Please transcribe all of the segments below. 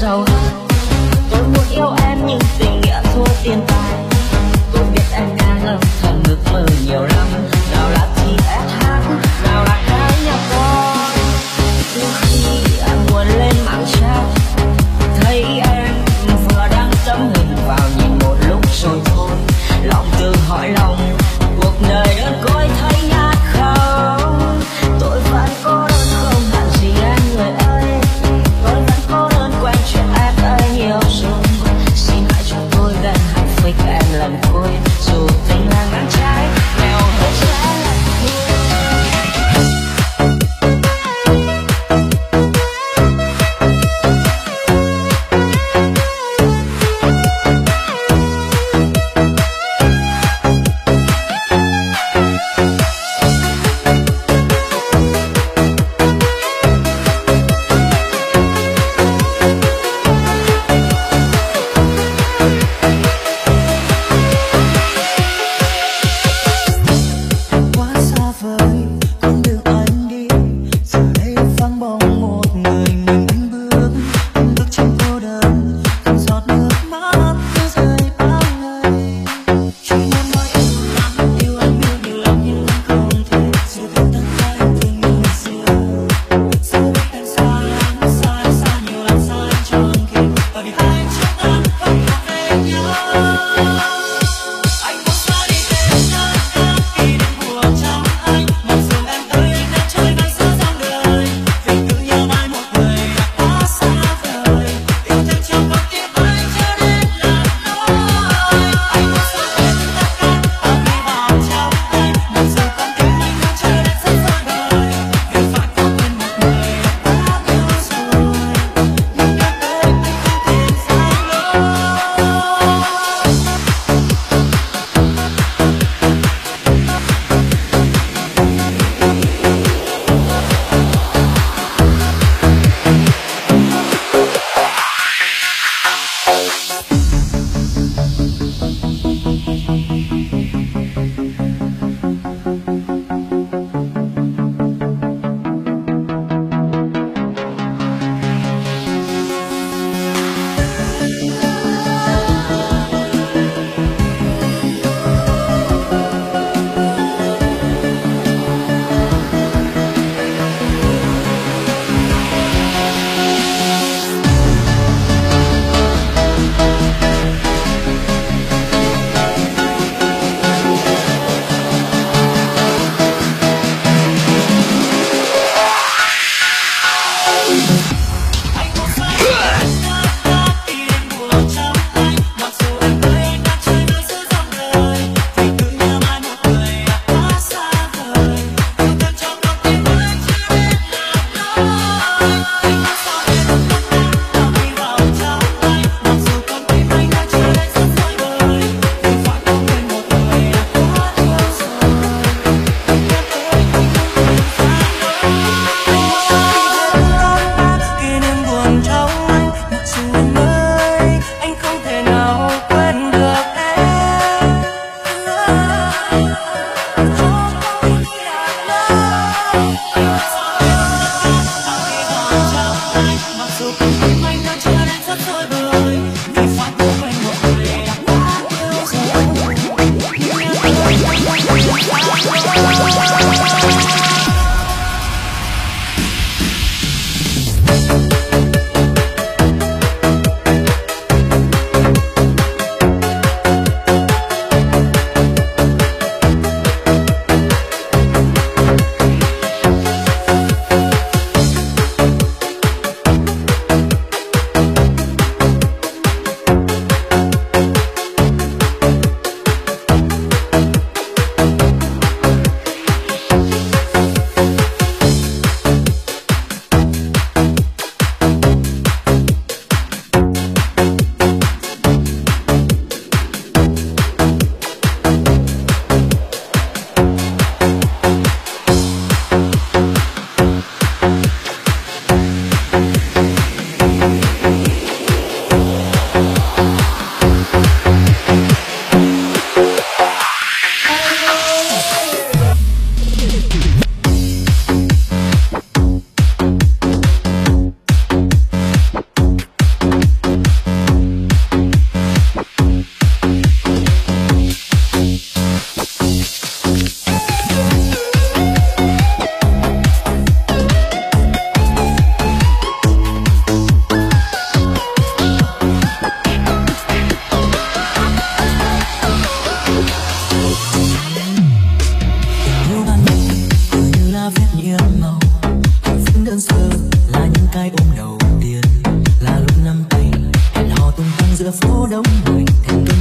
giàu hơn. Tôi muốn yêu em nhưng tình nghĩa thua tiền tài. Tôi biết em đang âm thầm ước mơ nhiều lắm. Nào là TSH, nào là cái nhà con. Từ khi anh muốn lên mạng chat, thấy em vừa đăng tấm hình vào nhìn một lúc rồi thôi. Lòng tự hỏi lòng, cuộc đời đơn côi thấy nhạt không. Tôi vẫn cô đơn không hẳn gì em người ơi. Tôi vẫn cô đơn quen chuyện em đã nhiều rồi. Xin hãy cho tôi gần hạnh phúc em lần cuối. Dù tình là ngang trái, nghèo hơn sẽ là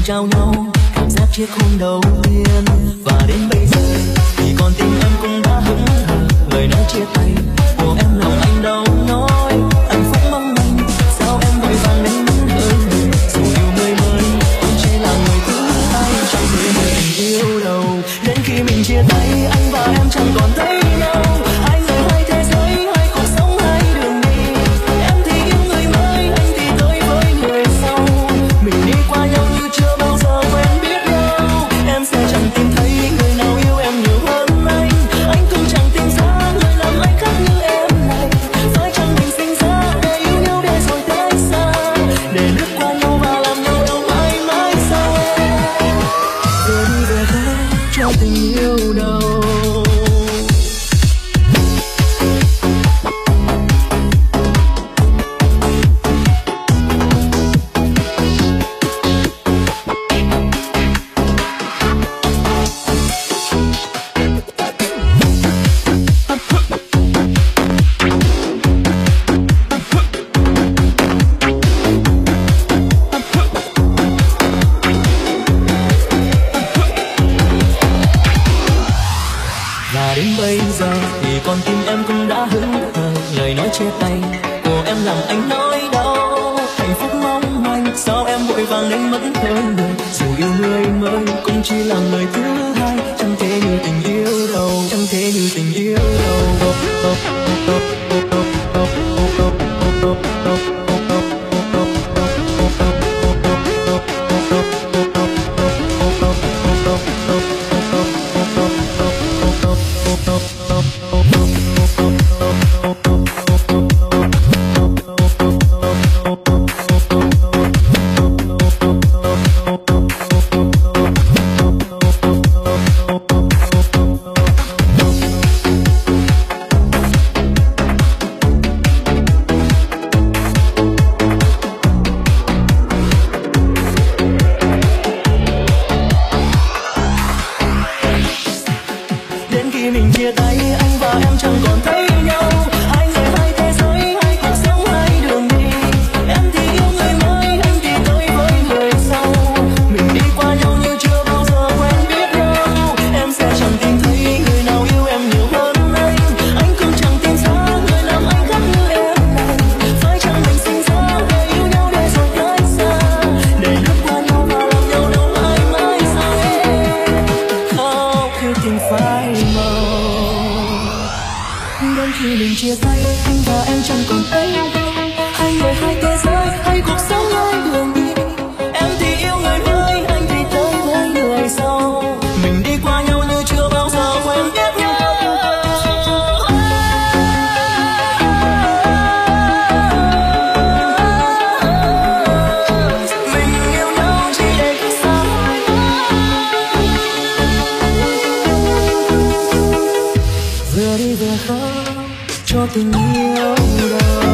trao nhau cảm giác chiếc hôn đầu tiên. Và đến bây giờ thì con tim em cũng đã hững hờ, lời nói chia tay của em lòng anh đâu nói. Anh phúc mong manh sao em vội vàng đến mất hơi người, dù yêu người mới cũng chỉ là người thứ hai trong đời mình yêu đầu. Đến khi mình chia tay anh và em chẳng còn thấy nhau, hai người hai thế giới, hai cuộc sống hai đường đi. Em thì yêu người mới, anh thì tới với người sau, mình đi qua nhau như chưa bao giờ quen biết nhau. Em sẽ chẳng tìm thấy người nào yêu em nhiều hơn anh cũng chẳng tìm ra người làm anh khác như em này. Phải chăng mình sinh ra để yêu nhau để rồi tách xa, để lướt qua nhau và làm nhau đâu mãi mãi sau em. Giờ đi về thôi cho tình yêu đầu. Và đến bây giờ thì con tim em cũng đã hững hờ, lời nói chia tay của em làm anh nói đau. Hạnh phúc mong manh sao em vội vàng đến mất hơi người, dù yêu người mới cũng chỉ là người thứ hai. Chẳng thể như tình yêu đâu, chẳng thể như tình yêu đâu. Đến khi mình chia tay anh và em chẳng còn thấy nhau, hai người hai thế giới, hai cuộc sống hai đường đi. Em thì yêu người mới, anh thì tới với người sau, mình đi qua nhau như chưa bao giờ quen biết nhau. Em sẽ chẳng tìm thấy người nào yêu em nhiều hơn anh cũng chẳng tìm ra người làm anh khác như em này. Phải chăng mình sinh ra để yêu nhau để rồi cách xa, để lướt qua nhau và làm nhau đâu mãi mãi sau em. Khóc khi tình phai màu. Đến khi mình chia tay anh và em chẳng còn thấy nhau, hai người hai thế giới, hai cuộc sống hai đường đi. Em thì yêu người mới, anh thì tới với người sau, mình đi qua nhau như chưa bao giờ quen biết nhau. Mình yêu nhau chỉ để cách xa, vừa đi vừa khóc cho tình yêu đầu.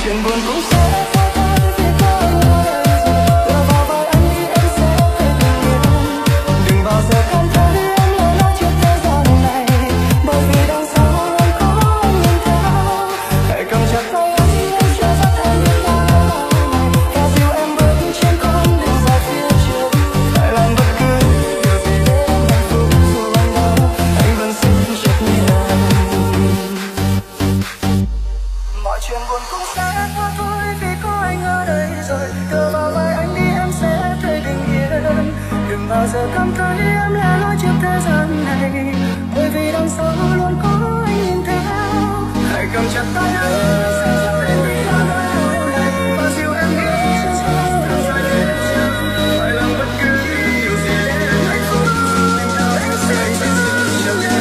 chuyện buồn cũng sẽ qua thôi vì có anh ở đây rồi. Tựa vào vai anh đi em sẽ thấy bình yên. Đừng bao giờ cảm thấy em là lối trước thế gian này, bởi vì đằng sau luôn có anh nhìn theo. Hãy cầm chặt tay anh chưa dắt em đi qua này, và dìu em bước trên con đường dài phía trước. Hãy làm bất cứ điều gì để em hạnh phúc, dù anh đau anh vẫn xin chấp nhận. Mọi chuyện buồn cũng sẽ qua thôi vì có anh ở đây rồi. Tựa vào vai anh đi em sẽ thấy bình yên. Đừng bao giờ cảm thấy em là lối trước thế gian này, bởi vì đằng sau luôn có anh nhìn theo. Hãy cầm chặt tay anh sẽ dắt em đi qua này, và dìu em đi trên con đường dài phía trước. Hãy làm bất cứ điều gì để em hạnh phúc, anh nào em sẽ xin chấp nhận.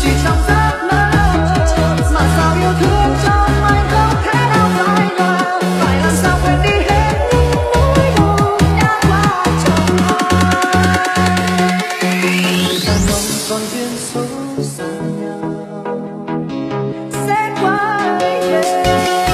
chỉ trong giấc mơ, mà sao yêu thương trong anh không thể nào phai nhòa. Phải làm sao quên đi hết những nỗi đau đã qua trong anh. Và mong còn duyên số xa nhau sẽ quay về.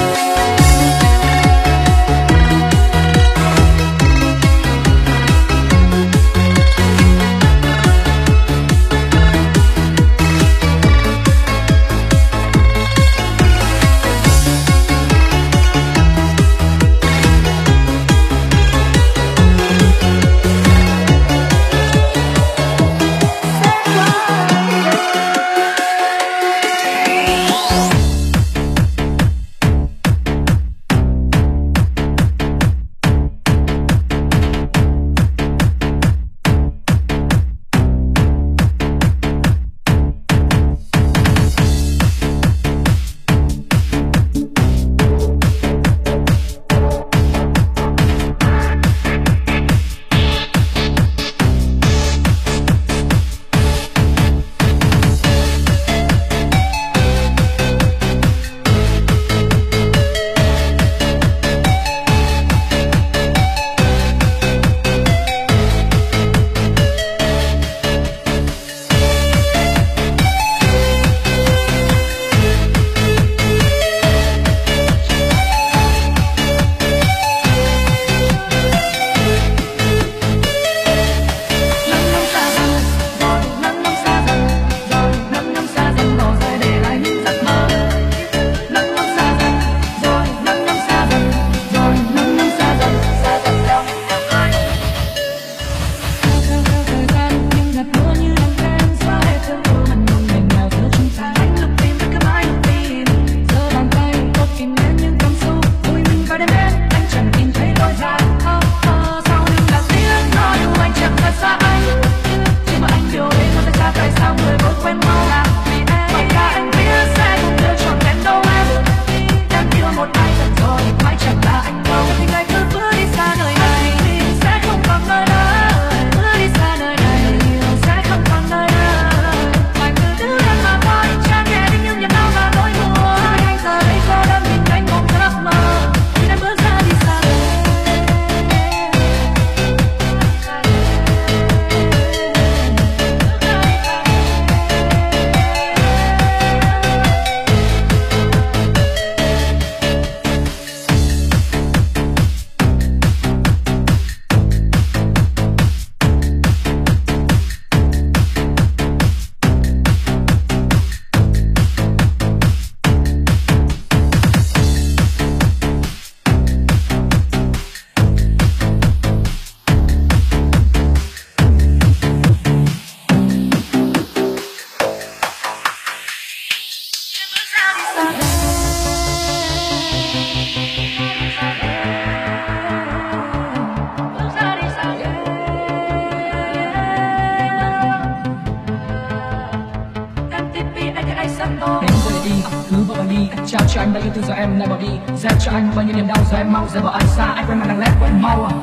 Trao cho anh bao yêu thương giờ em lại bỏ đi, dẹp cho anh bao nhiêu niềm đau giờ em mau rời bỏ anh xa. Anh quên mặt lặng lẽ của em mau à.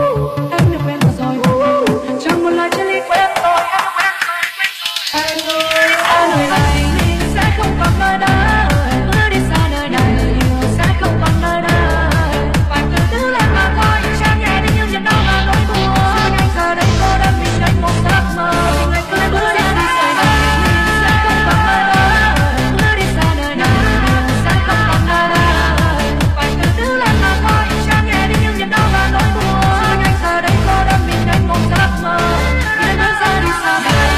Em được quen rồi, chẳng một lời chia ly quen rồi. Em ơi này sẽ không còn nơi đây, bước đi xa nơi này yêu sẽ không còn nơi đây. Phải từ từ lên mà thôi, chẳng nhẹ đi những niềm đau và nỗi buồn. Anh giờ đây cô đơn mình anh một giấc mơ, anh cứ bước đi xa nơi này sẽ không còn nơi đây, bước đi xa nơi này sẽ không còn nơi đây. Phải từ từ lên mà thôi, chẳng nhẹ đi những niềm đau và nỗi buồn. Anh giờ đây cô đơn mình anh một giấc mơ, anh bước ra đi xa nơi này.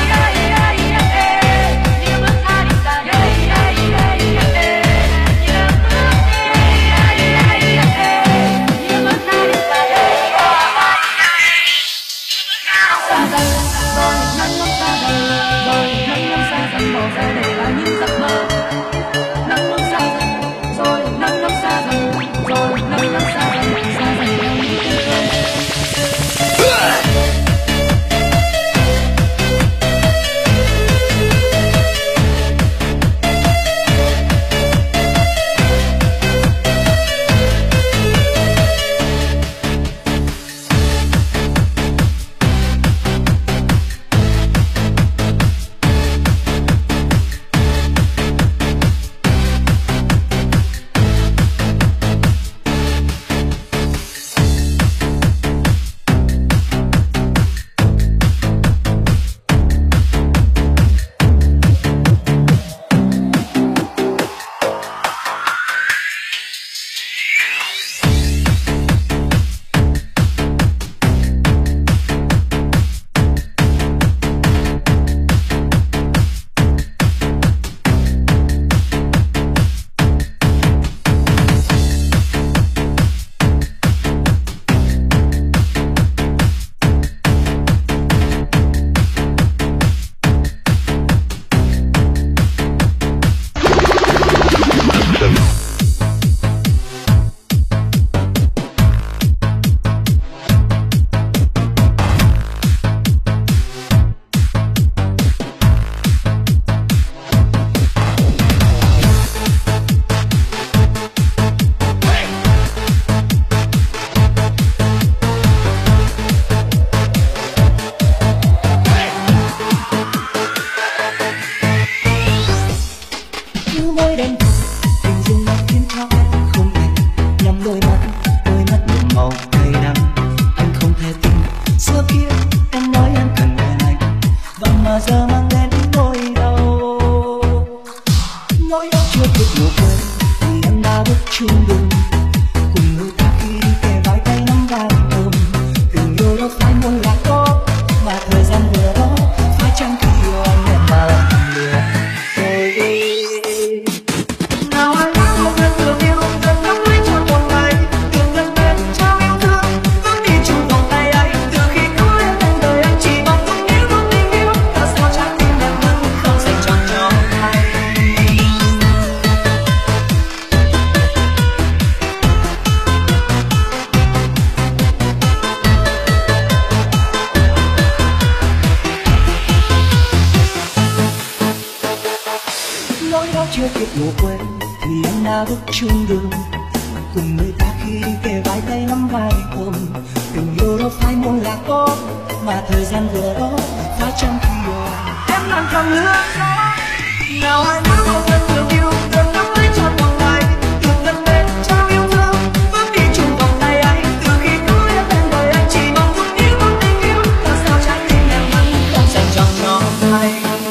chưa kịp ngủ quên thì em đã bước chung đường cùng người ta khi đi kề vai tay nắm vai ôm. Tình yêu đâu phải muốn là có mà thời gian vừa đó phá trong khi em đang cầm lửa gió. Nào ai nói một lần thương yêu từng nắm lấy cho vòng tay, từng gần bên trao yêu thương bước đi chung vòng tay anh. Từ khi có em bên đời anh chỉ mong một tình yêu, tại sao trái tim em vẫn không dành cho nó hay.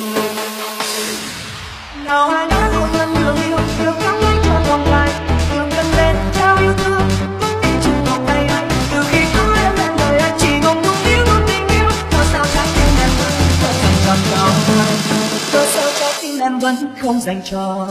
Nào ai nói một lần thương yêu từng nắm lấy cho vòng tay, từng gần bên trao yêu thương bước đi chung vòng tay anh. Từ khi có em bên đời anh chỉ mong một tình yêu, tại sao trái tim em vẫn không dành cho nó hay. Tại sao trái tim em vẫn không dành cho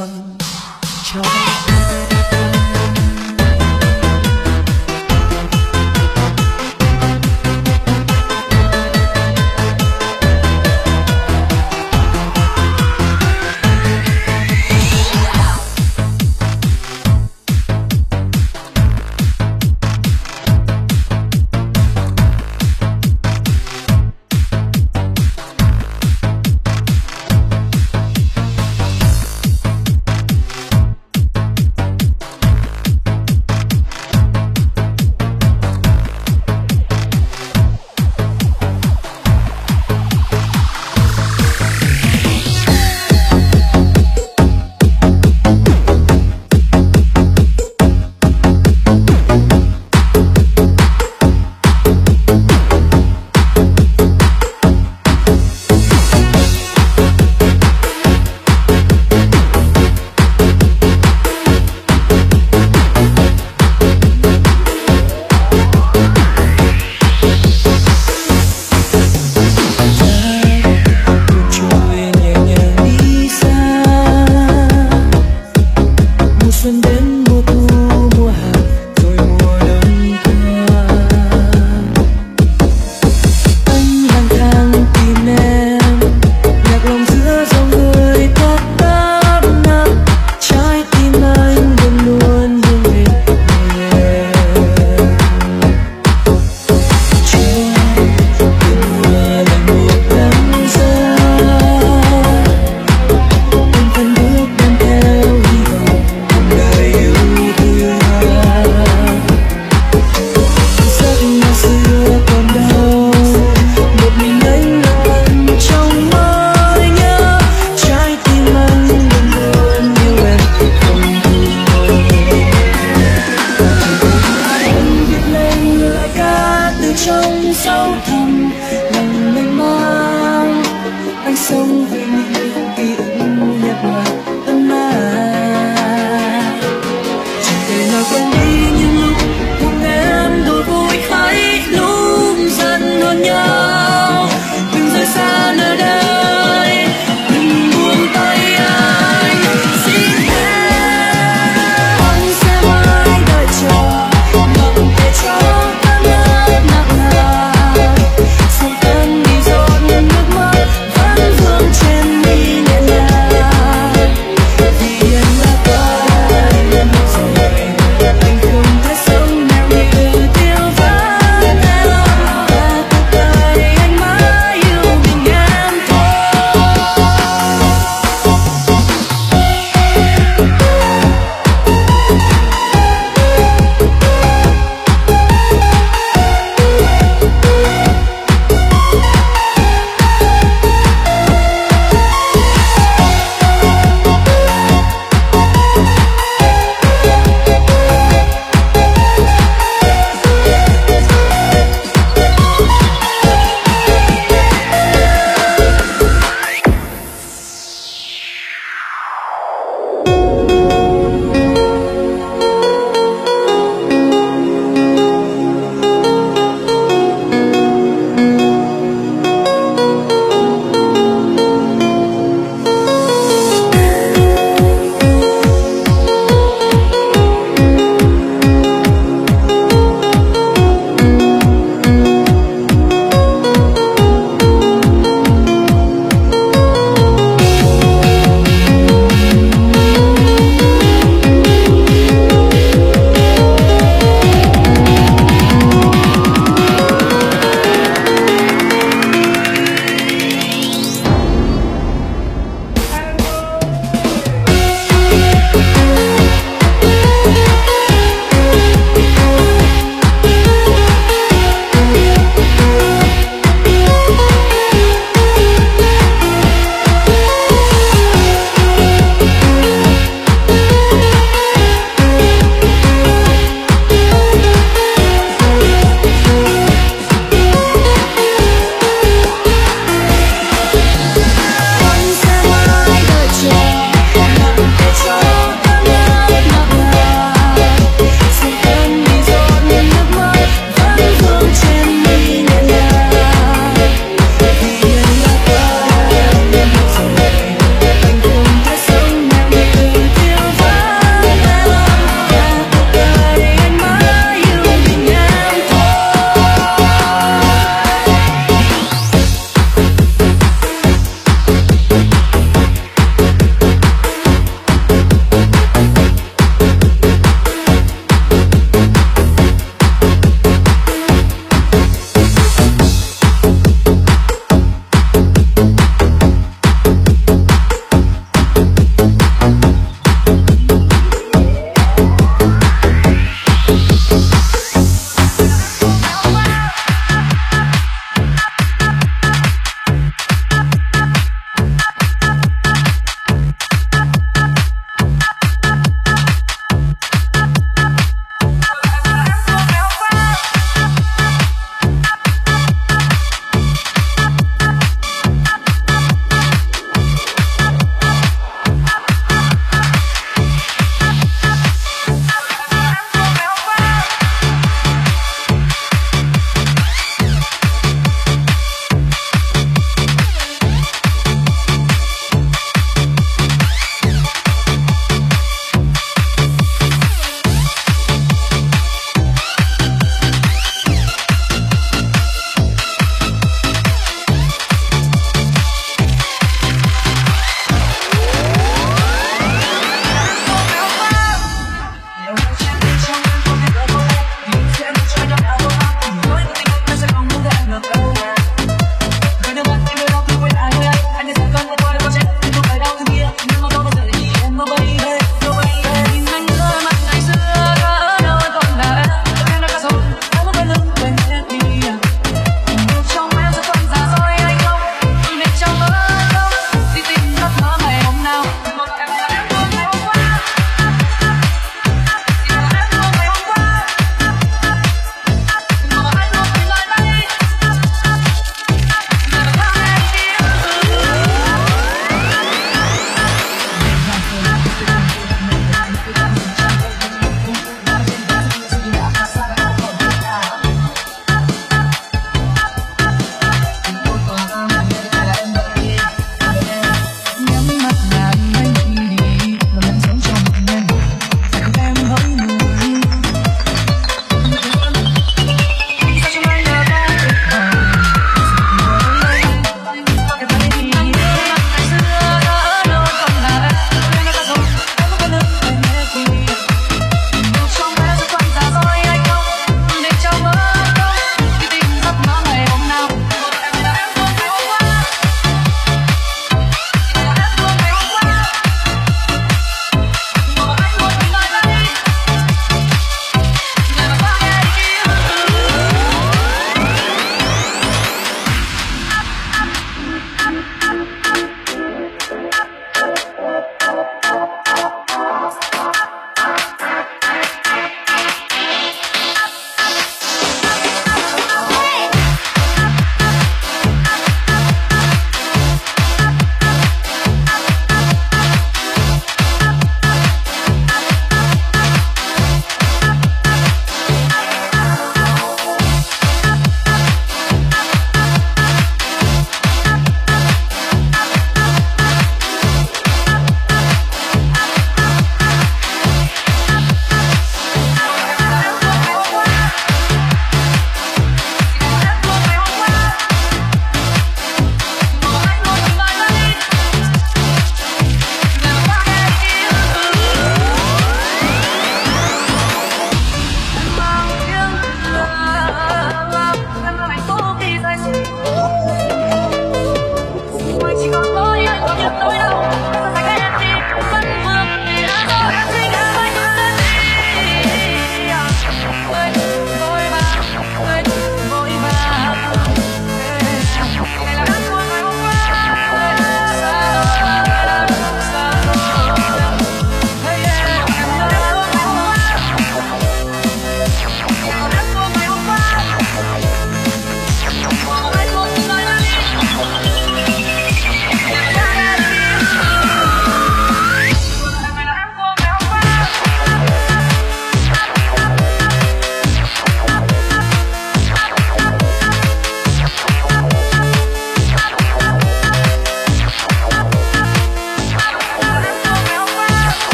trên mi.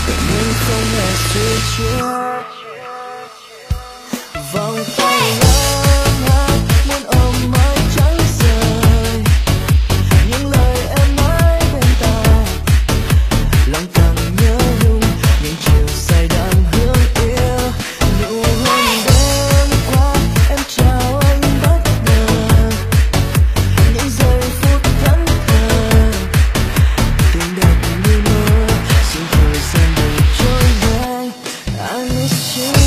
nhưng không hề suy chưa. Vòng tay ấm áp muốn ôm mãi chẳng rời, những lời em nói bên tai lòng càng nhớ nhung, những chiều say đắm hương yêu. Nụ hôn đêm qua em chào anh bất ngờ, những giây phút thẫn thờ tình đẹp như mơ, xin thời gian đừng trôi nhanh. I miss you.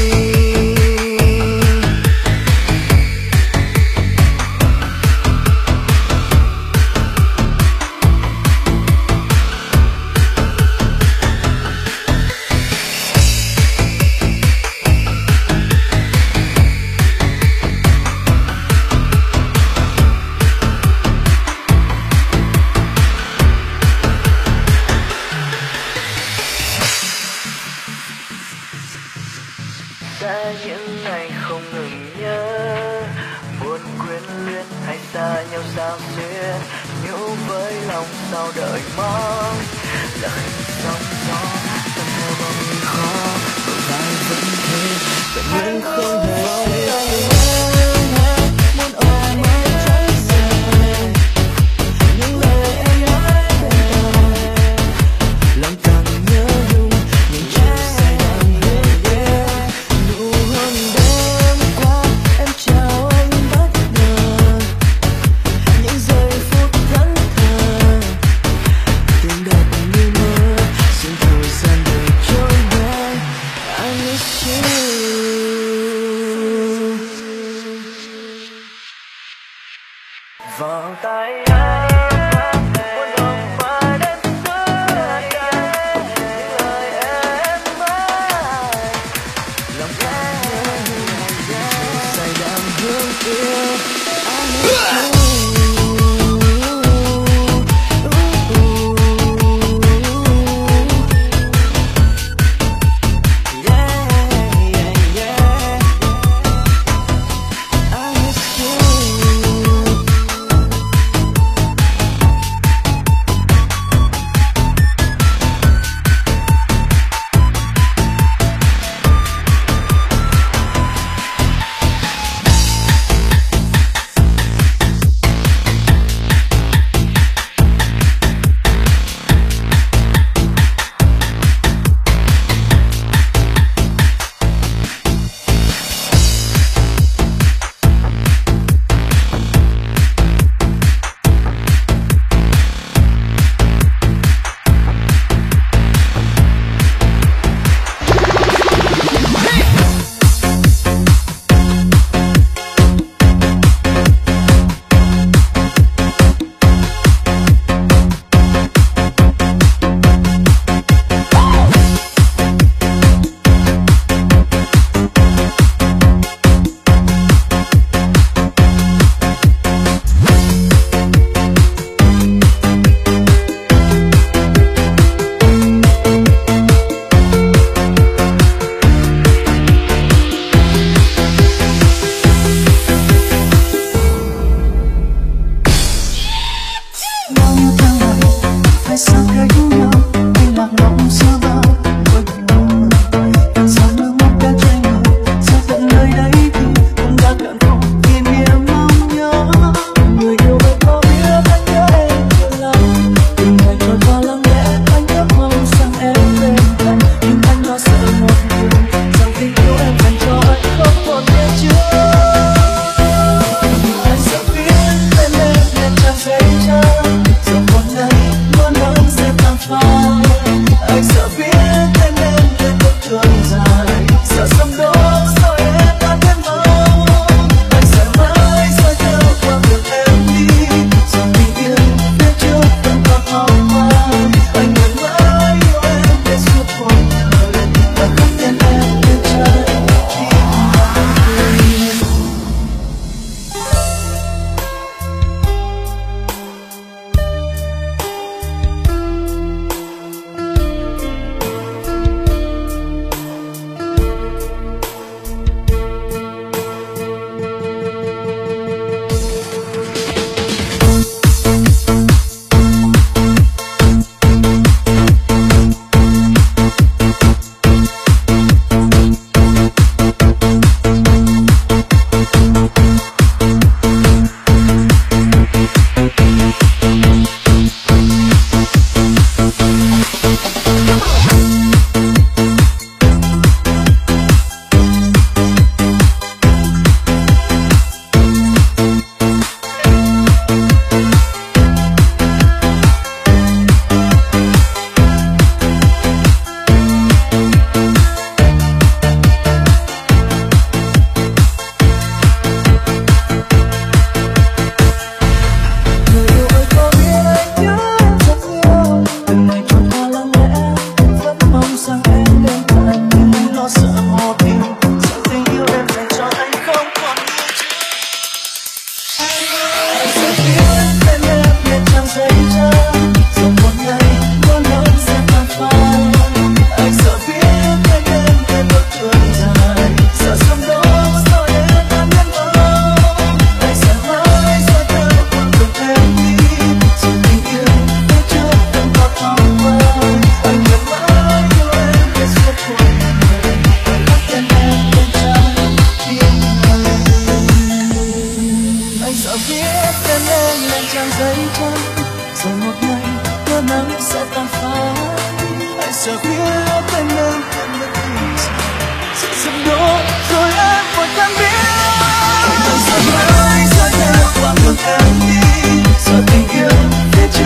Đã những ngày không ngừng nhớ, buồn quyến luyến hay xa nhau sao xuyên, nhủ với lòng sau đợi mong là khi sóng gió từng theo bao nguy khó, đôi vai vẫn thế vẫn nguyện không hề muốn ôm mãi chẳng rời, những lời em nói bên tai lòng càng nhớ nhung, những chiều say đắm hương yêu. Nụ hôn đêm qua em chào anh bất ngờ, những giây phút thẫn thờ tình đẹp như mơ, xin thời gian đừng trôi nhanh. I miss you.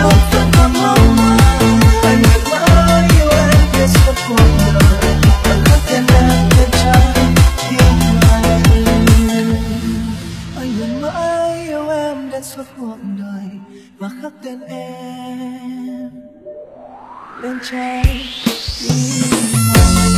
một phần còn mong manh. Anh nguyện mãi yêu em đến suốt cuộc đời, và khắc tên em lên trái tim anh. Anh nguyện mãi yêu em đến suốt cuộc đời, và khắc tên em lên trái tim anh.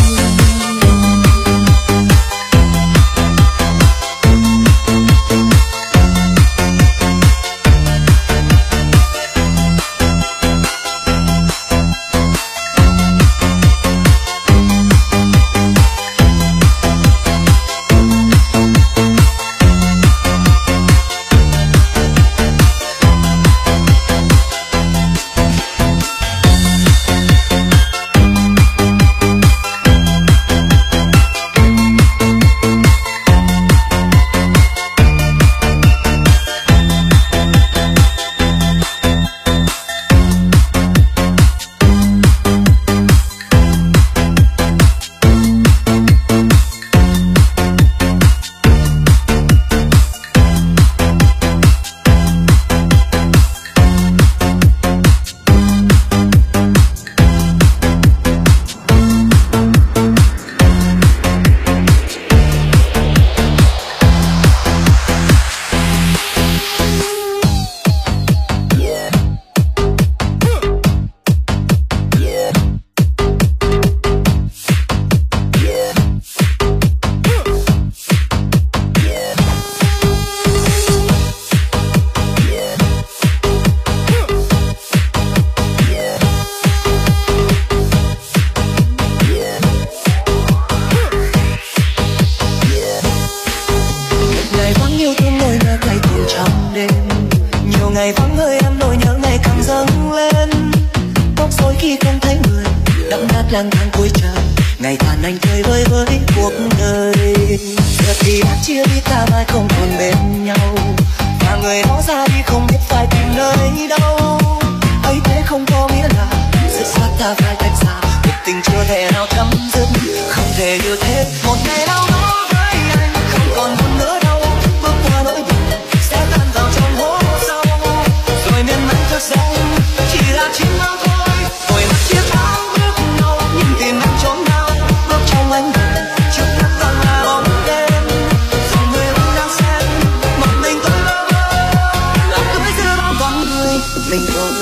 lang thang cuối trời, ngày tàn anh chơi vơi với cuộc đời. Giờ thì đã chia ly ta mai không còn bên nhau, và người đó ra đi không biết phải tìm nơi đâu. Ấy thế không có nghĩa là dứt khoát ta phải tách xa, cuộc tình chưa thể nào chấm dứt, không thể như thế. Một ngày nào đó với anh không còn buồn nữa đâu, bước qua nỗi buồn sẽ tan vào trong hố sâu, rồi miên man thức giấc chỉ là chim bao thôi. Tôi mặc chiếc áo bước nhau nhưng tìm em trốn nào, bước trong anh trước mắt toàn là bóng đêm, dòng người vẫn đang xem một mình tôi bơ vơ, làm tôi giữa bao con người mình thôi.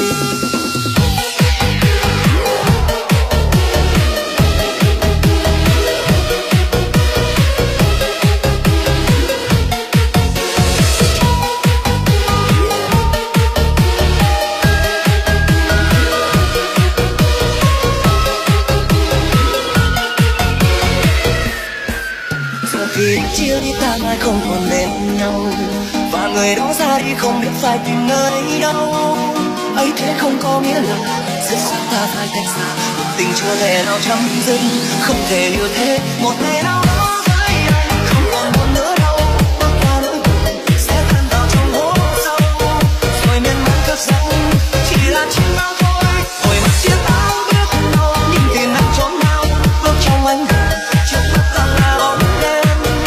Khi chia đi ta mai không còn bên nhau, và người đó ra đi không biết phải tìm nơi đâu. Ấy thế không có nghĩa là dứt khoát ta phải tách xa, cuộc tình chưa thể nào chấm dứt, không thể như thế. Một ngày nào đó với anh không còn buồn nữa đâu, bước qua nỗi buồn sẽ tan vào trong hố sâu, rồi miên man thức giấc chỉ là chim bao thôi. Tôi mặc chiếc áo bước nhau nhưng tìm em trốn nào, bước trong anh trước mắt toàn là bóng đêm,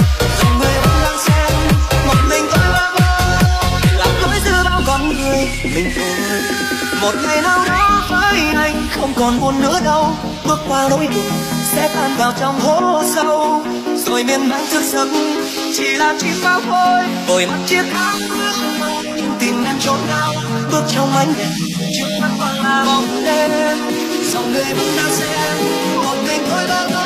mình thôi. Một ngày nào đó với anh không còn buồn nữa đâu, bước qua nỗi buồn sẽ tan vào trong hố sâu, rồi miên man thức giấc chỉ là chim bao thôi. Tôi mặc chiếc áo bước nhau nhưng tìm em trốn nào, bước trong ánh đèn trước mắt toàn là bóng đêm, dòng người vẫn đang xem một mình thôi bơ vơ.